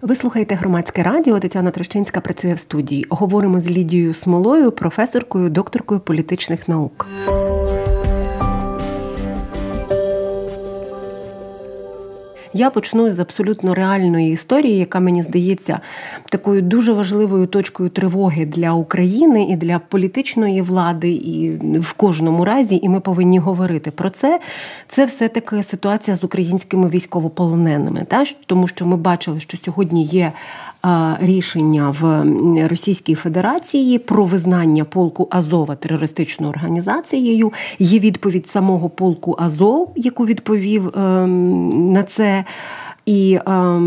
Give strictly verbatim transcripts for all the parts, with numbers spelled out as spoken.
Ви слухаєте Громадське радіо. Тетяна Трощинська працює в студії. Говоримо з Лідією Смолою, професоркою, докторкою політичних наук. Я почну з абсолютно реальної історії, яка, мені здається, такою дуже важливою точкою тривоги для України і для політичної влади, і в кожному разі, і ми повинні говорити про це. Це все-таки ситуація з українськими військовополоненими. Так? Тому що ми бачили, що сьогодні є рішення в Російській Федерації про визнання полку Азова терористичною організацією. Є відповідь самого полку Азов, яку відповів на це. І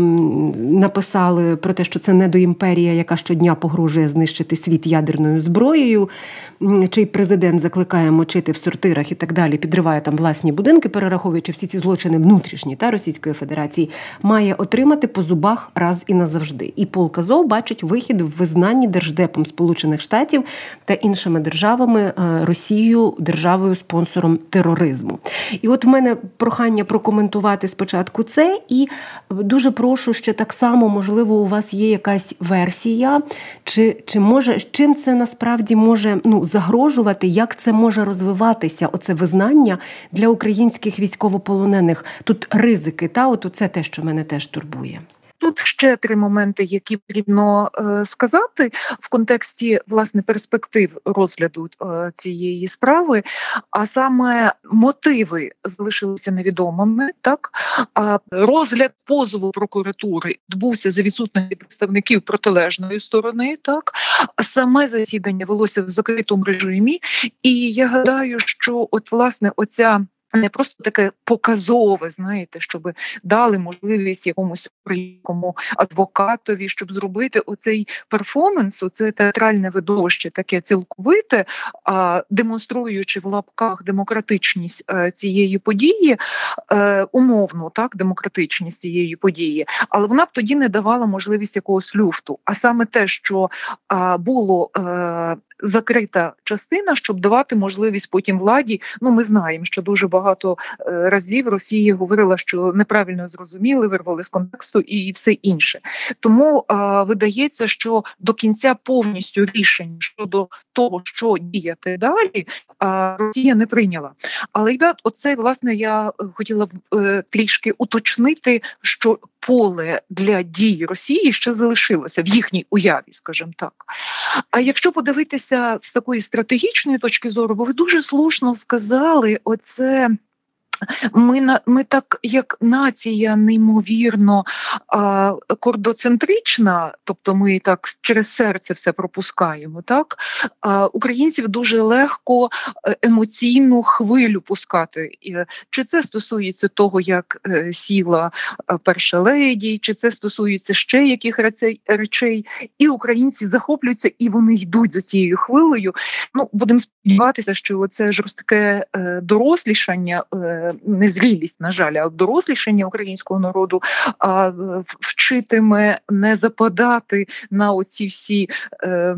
ем, написали про те, що це недоімперія, яка щодня погрожує знищити світ ядерною зброєю, чий президент закликає мочити в сортирах і так далі, підриває там власні будинки, перераховуючи всі ці злочини внутрішні та Російської Федерації, має отримати по зубах раз і назавжди. І полк Азов бачить вихід в визнанні Держдепом Сполучених Штатів та іншими державами Росію державою-спонсором тероризму. І от в мене прохання прокоментувати спочатку це, і дуже прошу ще так само, можливо, у вас є якась версія, чи, чи може, чим це насправді може ну, загрожувати, як це може розвиватися, оце визнання для українських військовополонених. Тут ризики, та, от це те, що мене теж турбує. Тут ще три моменти, які потрібно е, сказати в контексті, власне, перспектив розгляду е, цієї справи, а саме мотиви залишилися невідомими, так? А розгляд позову прокуратури відбувся за відсутності представників протилежної сторони, так? А саме засідання велося в закритому режимі, і я гадаю, що от, власне, оця не просто таке показове, знаєте, щоб дали можливість якомусь українському адвокатові, щоб зробити оцей перформанс, оце театральне видовище, таке цілковите, а, демонструючи в лапках демократичність а, цієї події, а, умовно, так, демократичність цієї події, але вона б тоді не давала можливість якогось люфту. А саме те, що а, було а, закрита частина, щоб давати можливість потім владі, ну ми знаємо, що дуже багато Багато разів Росія говорила, що неправильно зрозуміли, вирвали з контексту і все інше. Тому а, видається, що до кінця повністю рішення щодо того, що діяти далі, а, Росія не прийняла. Але ребят, оце, власне, я хотіла б е, трішки уточнити, що поле для дій Росії ще залишилося в їхній уяві, скажімо так. А якщо подивитися з такої стратегічної точки зору, бо ви дуже слушно сказали, оце ми, ми так, як нація, неймовірно а, кордоцентрична, тобто ми так через серце все пропускаємо, так? А українців дуже легко емоційну хвилю пускати. Чи це стосується того, як е, сіла перша леді, чи це стосується ще яких речей, і українці захоплюються, і вони йдуть за цією хвилею. Ну, будемо сподіватися, що це жорстке е, дорослішання, е, не зрілість, на жаль, а дорослішання українського народу а, вчитиме не западати на оці всі е,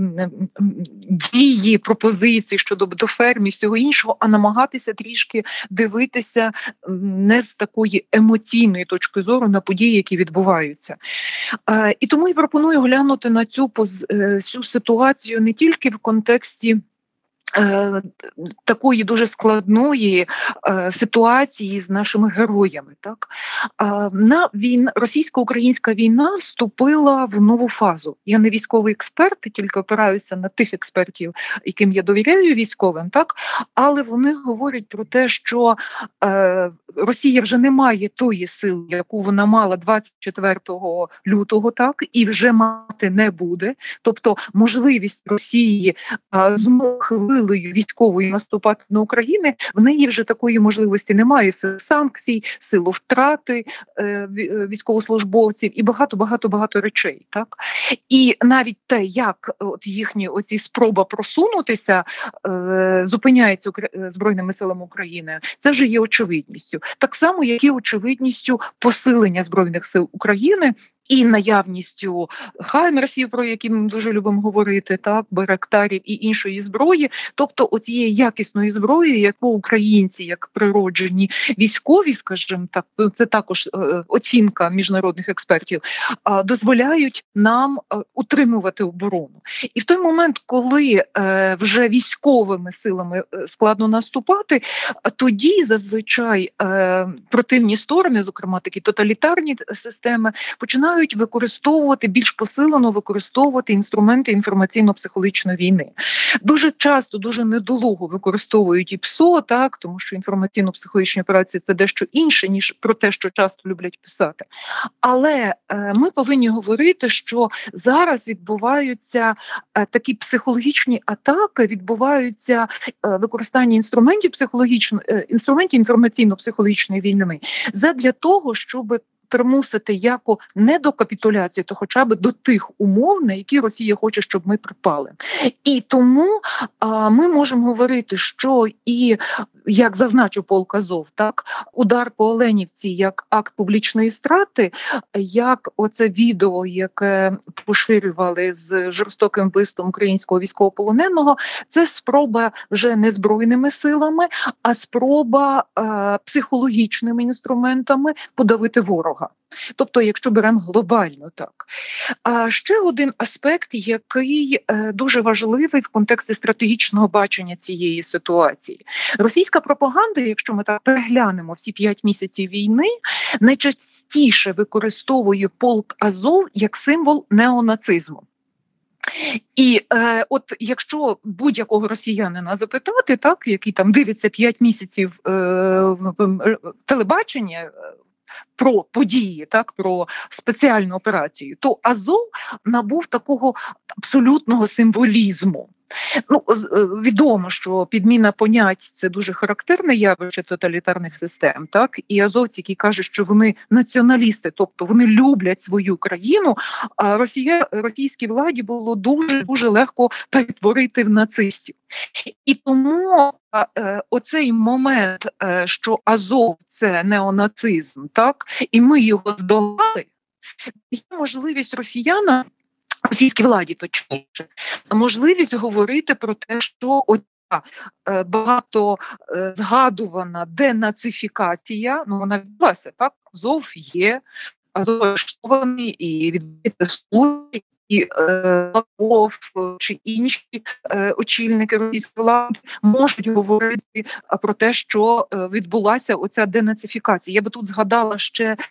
дії, пропозиції щодо дофермі, всього іншого, а намагатися трішки дивитися не з такої емоційної точки зору на події, які відбуваються. Е, і тому я пропоную глянути на цю, цю ситуацію не тільки в контексті Е, такої дуже складної е, ситуації з нашими героями. Так? Е, на війна, російсько-українська війна вступила в нову фазу. Я не військовий експерт, тільки опираюся на тих експертів, яким я довіряю військовим, так? Але вони говорять про те, що е, Росія вже не має тої сили, яку вона мала двадцять четвертого лютого, так? І вже мати не буде. Тобто можливість Росії е, знову хвилею військової наступати на Україну, в неї вже такої можливості немає. Сил санкцій, силу втрати е, військовослужбовців і багато-багато-багато речей. Так? І навіть те, як от їхні оці спроба просунутися, е, зупиняється Збройними силами України, це вже є очевидністю. Так само, як і очевидністю посилення Збройних сил України і наявністю хаймерсів, про які ми дуже любимо говорити, так, байрактарів і іншої зброї, тобто оцієї якісної зброї, яку українці, як природжені військові, скажімо так, це також е, оцінка міжнародних експертів, е, дозволяють нам е, утримувати оборону. І в той момент, коли е, вже військовими силами е, складно наступати, тоді зазвичай е, противні сторони, зокрема такі тоталітарні системи, починають використовувати, більш посилено використовувати інструменти інформаційно-психологічної війни. Дуже часто, дуже недолуго використовують і ПСО, так, тому що інформаційно-психологічні операції – це дещо інше, ніж про те, що часто люблять писати. Але е, ми повинні говорити, що зараз відбуваються е, такі психологічні атаки, відбуваються е, використання інструментів психологічної, е, інструментів інформаційно-психологічної війни задля того, щоб примусити яко не до капітуляції, то хоча б до тих умов, на які Росія хоче, щоб ми припали. І тому а, ми можемо говорити, що і, як зазначив полк Азов, так, удар по Оленівці як акт публічної страти, як оце відео, яке поширювали з жорстоким вбивством українського військовополоненого, це спроба вже не збройними силами, а спроба а, психологічними інструментами подавити ворога. Тобто, якщо беремо глобально так. А ще один аспект, який е, дуже важливий в контексті стратегічного бачення цієї ситуації. Російська пропаганда, якщо ми так переглянемо всі п'ять місяців війни, найчастіше використовує полк Азов як символ неонацизму. І е, от якщо будь-якого росіянина запитати, так, який там дивиться п'ять місяців е, телебачення, про події, так, про спеціальну операцію, то Азов набув такого абсолютного символізму. Ну, відомо, що підміна понять – це дуже характерне явище тоталітарних систем, так? І азовці, які кажуть, що вони націоналісти, тобто вони люблять свою країну, а Росія, російській владі було дуже-дуже легко перетворити в нацистів. І тому е, оцей момент, е, що Азов – це неонацизм, так? І ми його здолали, є можливість росіянам, російській владі точніше, можливість говорити про те, що оця е, багато е, згадувана денацифікація, ну вона відбулася, так? Азов є, Азов арештований і відбувається суд, і Лавров е, чи інші е, очільники російської влади можуть говорити про те, що е, відбулася оця денацифікація. Я би тут згадала ще е,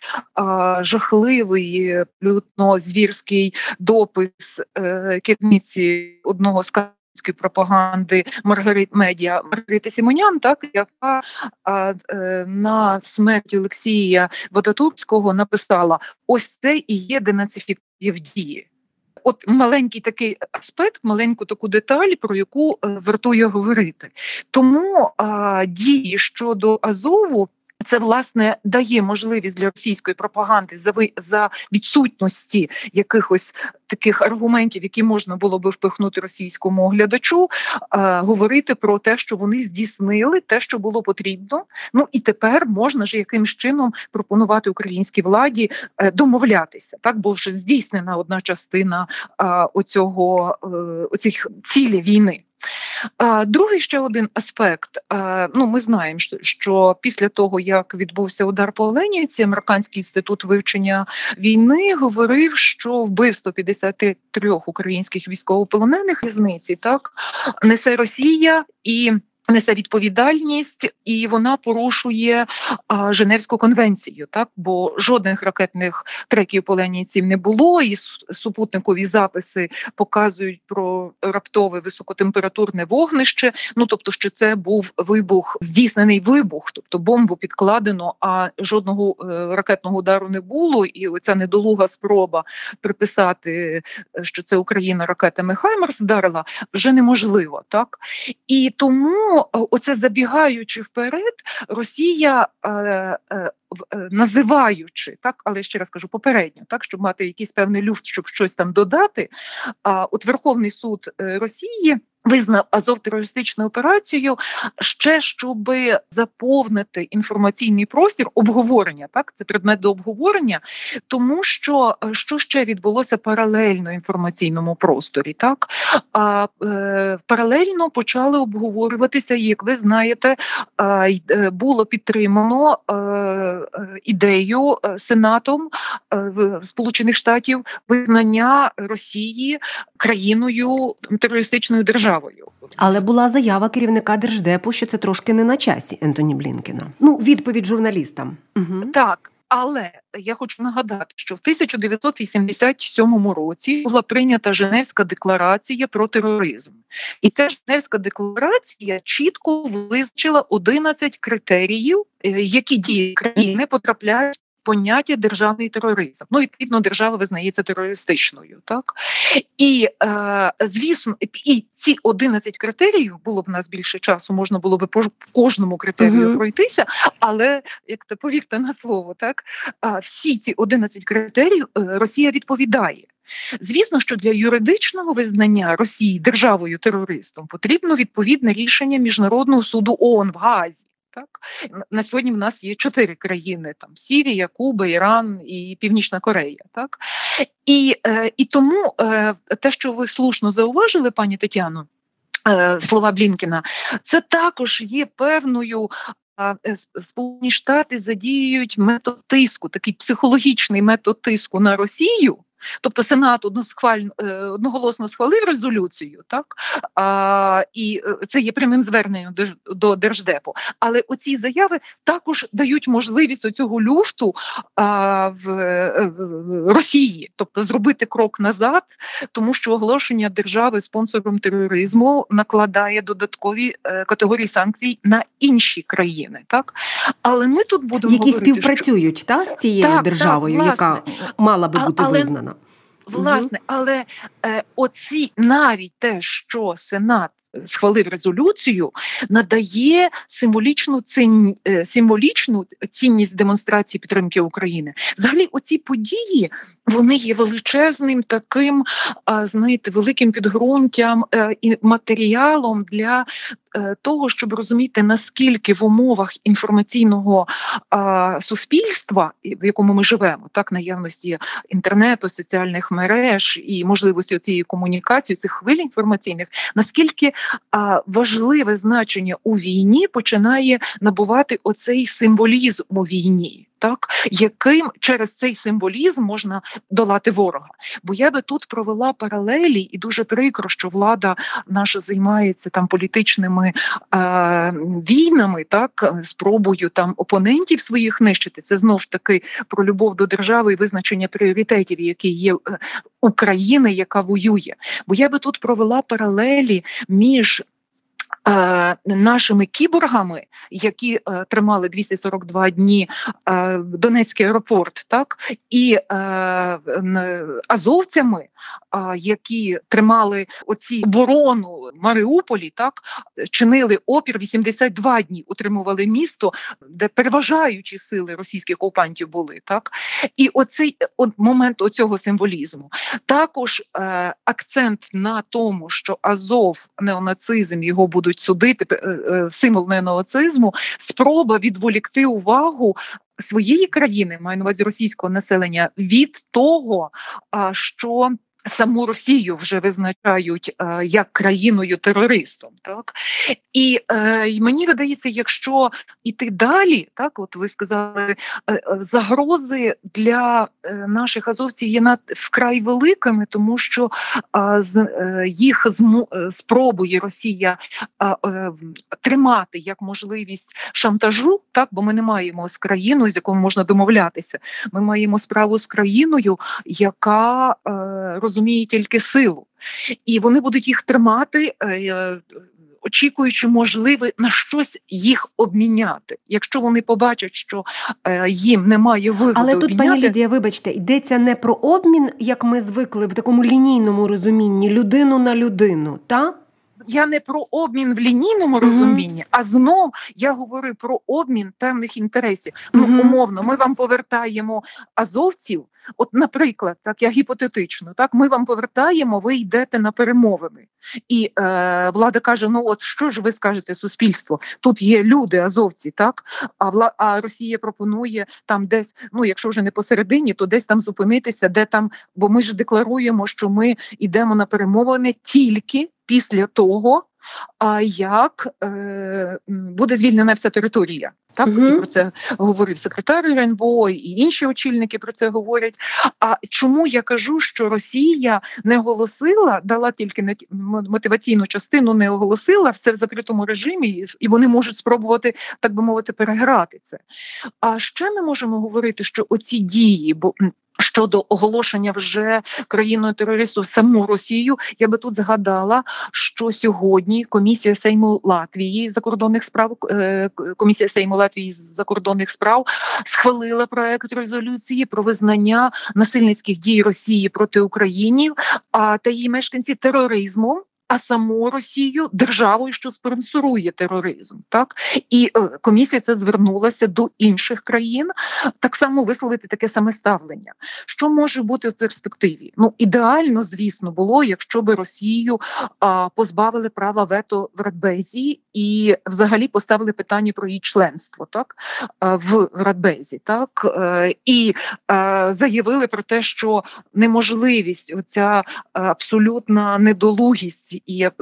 жахливий, абсолютно звірський допис е, керівниці одного з канадської пропаганди Маргарит Медіа Маргарити Симонян, так, яка а, е, на смерті Олексія Вадатурського написала: ось це і є денацифікація в дії. От маленький такий аспект, маленьку таку деталь, про яку е, вартує говорити. Тому е, дії щодо Азову, це, власне, дає можливість для російської пропаганди за, за відсутності якихось таких аргументів, які можна було би впихнути російському глядачу, е, говорити про те, що вони здійснили те, що було потрібно. Ну і тепер можна ж якимсь чином пропонувати українській владі е, домовлятися, так, бо вже здійснена одна частина е, оцього, е, оцих цілі війни. А, другий ще один аспект. А, ну, ми знаємо, що, що після того, як відбувся удар по Оленівці, Американський інститут вивчення війни говорив, що вбивство п'ятдесят три українських військовополонених різниці, так, несе Росія і несе відповідальність, і вона порушує а, Женевську конвенцію, так, бо жодних ракетних треків по Оленівці не було, і супутникові записи показують про раптове високотемпературне вогнище, ну, тобто, що це був вибух, здійснений вибух, тобто бомбу підкладено, а жодного е, ракетного удару не було, і оця недолуга спроба приписати, що це Україна ракетами «Хаймерс» вдарила, вже неможливо, так. І тому оце забігаючи вперед, Росія, е, е, називаючи, так, але ще раз кажу, попередньо, так, щоб мати якийсь певний люфт, щоб щось там додати, а от Верховний суд Росії визнав Азов терористичною операцією ще, щоб заповнити інформаційний простір обговорення. Так, це предмет до обговорення, тому що що ще відбулося паралельно інформаційному просторі. Так, а е, паралельно почали обговорюватися, як ви знаєте, е, було підтримано е, е, ідею Сенатом е, Сполучених Штатів визнання Росії країною терористичною державою. Але була заява керівника Держдепу, що це трошки не на часі Ентоні Блінкена. Ну, відповідь журналістам. Угу. Так, але я хочу нагадати, що в тисяча дев'ятсот вісімдесят сьомому році була прийнята Женевська декларація про тероризм. І ця Женевська декларація чітко визначила одинадцять критеріїв, які дії країни потрапляють поняття державний тероризм. Ну, відповідно, держава визнається терористичною, так? І, е, звісно, і ці одинадцять критеріїв, було б в нас більше часу, можна було б по кожному критерію uh-huh. пройтися, але, як то повірте на слово, так, всі ці одинадцять критеріїв Росія відповідає. Звісно, що для юридичного визнання Росії державою-терористом потрібно відповідне рішення Міжнародного суду ООН в Гаазі. Так, на сьогодні в нас є чотири країни: там Сірія, Куба, Іран і Північна Корея. Так, і, е, і тому е, те, що ви слушно зауважили, пані Тетяно, е, слова Блінкена, це також є певною. Сполучені Штати задіюють метод тиску, такий психологічний метод тиску на Росію. Тобто Сенат одноголосно схвалив резолюцію, так, а, і це є прямим зверненням до Держдепу. Але оці заяви також дають можливість оцього люфту а, в, в Росії, тобто зробити крок назад, тому що оголошення держави спонсором тероризму накладає додаткові е, категорії санкцій на інші країни, так. Але ми тут будемо які говорити, співпрацюють що... та, з цією так, державою, так, яка мала би бути але... визнана. Власне, але е, оці навіть те, що Сенат схвалив резолюцію, надає символічну цін, е, символічну цінність демонстрації підтримки України. Взагалі, оці події, вони є величезним таким, е, знаєте, великим підґрунтям е, і матеріалом для того, щоб розуміти, наскільки в умовах інформаційного а, суспільства, в якому ми живемо, так, наявності інтернету, соціальних мереж і можливості цієї комунікації, цих хвиль інформаційних, наскільки а, важливе значення у війні починає набувати оцей символізм у війні. Так, яким через цей символізм можна долати ворога. Бо я би тут провела паралелі, і дуже прикро, що влада наша займається там політичними е, війнами, так, спробою там опонентів своїх нищити. Це знов ж таки про любов до держави і визначення пріоритетів, які є України, яка воює. Бо я би тут провела паралелі між Е, нашими кіборгами, які е, тримали двісті сорок два дні е, Донецький аеропорт, так, і е, азовцями, е, які тримали оці оборону в Маріуполі, так, чинили опір вісімдесят два дні, утримували місто, де переважаючі сили російських окупантів були, так. І оцей от момент оцього символізму. Також е, акцент на тому, що Азов, неонацизм, його будуть судити, символ неонацизму, спроба відволікти увагу своєї країни, маю на увазі російського населення, від того, що саму Росію вже визначають е, як країною-терористом. Так? І е, мені видається, якщо йти далі, так, от ви сказали, е, загрози для е, наших азовців є над, вкрай великими, тому що е, з, е, їх зму, е, спробує Росія е, е, тримати як можливість шантажу, так, бо ми не маємо з країною, з якою можна домовлятися. Ми маємо справу з країною, яка е, розуміє тільки силу. І вони будуть їх тримати, е, очікуючи, можливо, на щось їх обміняти. Якщо вони побачать, що е, їм немає вигоди Але тут, обміняти... пані Лідія, вибачте, йдеться не про обмін, як ми звикли в такому лінійному розумінні, людину на людину, та? я не про обмін в лінійному розумінні, uh-huh. а знов я говорю про обмін певних інтересів. Uh-huh. Ну, умовно, ми вам повертаємо азовців, от, наприклад, так, я гіпотетично, так, ми вам повертаємо, ви йдете на перемовини. І е, влада каже, ну от що ж ви скажете суспільству? Тут є люди, азовці, так, а, вла, а Росія пропонує там десь, ну якщо вже не посередині, то десь там зупинитися, де там, бо ми ж декларуємо, що ми йдемо на перемовини тільки після того, а як е, буде звільнена вся територія. Так, mm-hmm. і про це говорив секретар РНБО, і інші очільники про це говорять. А чому я кажу, що Росія не оголосила, дала тільки мотиваційну частину, не оголосила, все в закритому режимі, і вони можуть спробувати, так би мовити, переграти це. А ще ми можемо говорити, що оці дії, бо щодо оголошення вже країною терористу саму Росію, я би тут згадала, що сьогодні комісія Сейму Латвії закордонних справ, комісія Сейму Латвії закордонних справ схвалила проект резолюції про визнання насильницьких дій Росії проти України а та її мешканців тероризмом, а саму Росію державою, що спонсорує тероризм. Так? І е, комісія це звернулася до інших країн, так само висловити таке саме ставлення. Що може бути в перспективі? Ну, ідеально, звісно, було, якщо би Росію а, позбавили права вето в Радбезі і взагалі поставили питання про її членство, так? А, в Радбезі. Так? А, і а, заявили про те, що неможливість, оця абсолютна недолугість і е,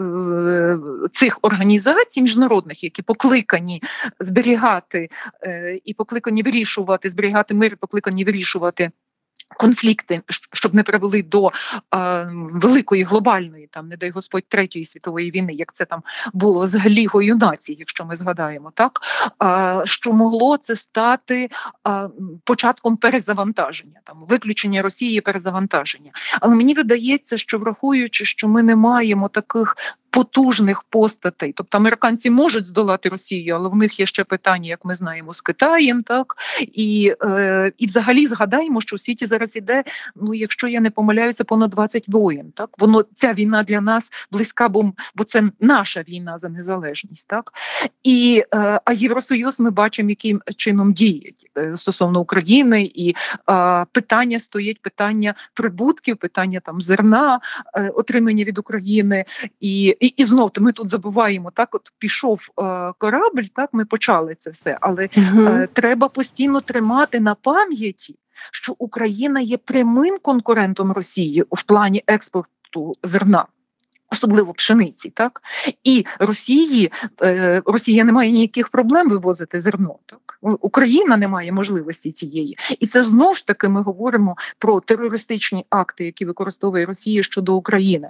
цих організацій міжнародних, які покликані зберігати е, і покликані вирішувати, зберігати мир, і покликані вирішувати конфлікти, щоб не привели до е, великої глобальної, там, не дай Господь, третьої світової війни, як це там було з Лігою націй, якщо ми згадаємо, так, е, що могло це стати е, початком перезавантаження, там, виключення Росії, перезавантаження. Але мені видається, що враховуючи, що ми не маємо таких потужних постатей, тобто американці можуть здолати Росію, але в них є ще питання, як ми знаємо, з Китаєм, так, і, е, і взагалі згадаємо, що у світі зараз іде, ну, якщо я не помиляюся, понад двадцять воєн, так, воно, ця війна для нас близька, бо, бо це наша війна за незалежність, так, і, е, а Євросоюз ми бачимо, яким чином діє е, стосовно України, і е, питання стоїть, питання прибутків, питання там зерна, е, отримання від України, і І, і знов ми тут забуваємо, так, от пішов е, корабль, так, ми почали це все, але угу. е, треба постійно тримати на пам'яті, що Україна є прямим конкурентом Росії в плані експорту зерна. Особливо пшениці, так? І Росії, е, Росія не має ніяких проблем вивозити зерно, так? Україна не має можливості цієї. І це знову ж таки ми говоримо про терористичні акти, які використовує Росія щодо України.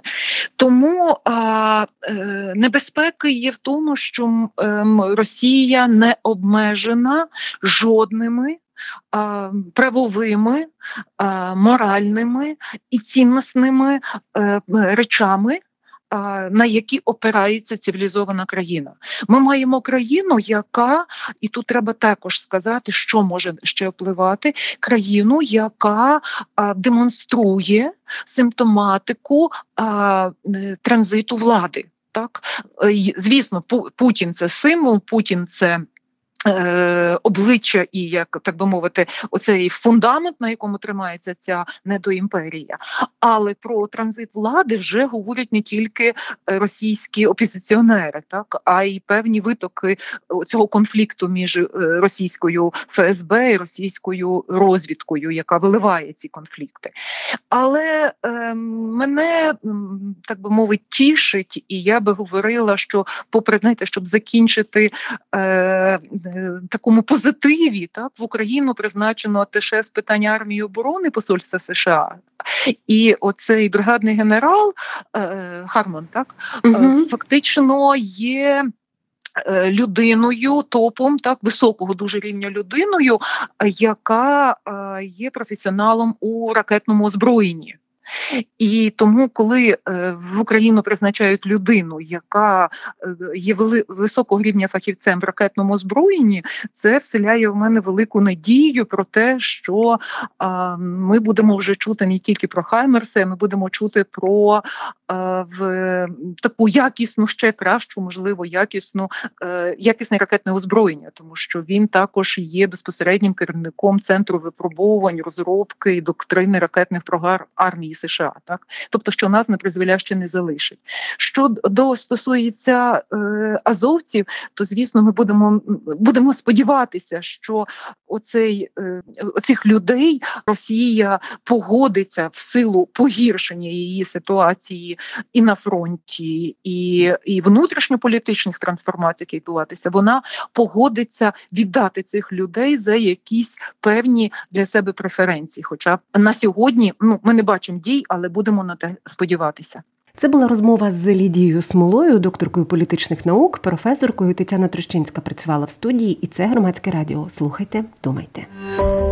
Тому а, е, небезпеки є в тому, що е, Росія не обмежена жодними а, правовими, а, моральними і ціннісними е, речами, на які опирається цивілізована країна. Ми маємо країну, яка, і тут треба також сказати, що може ще впливати, країну, яка а, демонструє симптоматику а, транзиту влади. Так? Звісно, Путін – це символ, Путін – це Е, обличчя і, як так би мовити, оцей фундамент, на якому тримається ця недоімперія. Але про транзит влади вже говорять не тільки російські опозиціонери, так, а й певні витоки цього конфлікту між російською ФСБ і російською розвідкою, яка виливає ці конфлікти. Але е, мене, так би мовити, тішить, і я би говорила, що попри, знаєте, щоб закінчити е, такому позитиві, так, в Україну призначено аташе з питань армії і оборони посольства США. І оцей бригадний генерал е, Харман, так, угу. е, фактично є людиною, топом, так, високого дуже рівня людиною, яка е, є професіоналом у ракетному озброєнні. І тому, коли в Україну призначають людину, яка є високого рівня фахівцем в ракетному озброєнні, це вселяє в мене велику надію про те, що ми будемо вже чути не тільки про Хаймерси, ми будемо чути про в таку якісну, ще кращу, можливо, якісну, якісне ракетне озброєння, тому що він також є безпосереднім керівником Центру випробовувань, розробки і доктрини ракетних програм армії США. Так? Тобто, що нас на призволяще не залишить. Що до стосується е, азовців, то, звісно, ми будемо, будемо сподіватися, що оцей, е, оцих людей Росія погодиться в силу погіршення її ситуації і на фронті, і, і внутрішньополітичних трансформацій, які відбуватися, вона погодиться віддати цих людей за якісь певні для себе преференції. Хоча на сьогодні, ну, ми не бачимо дій, але будемо на те сподіватися. Це була розмова з Лідією Смолою, докторкою політичних наук, професоркою. Тетяна Трощинська працювала в студії, і це Громадське радіо. Слухайте, думайте.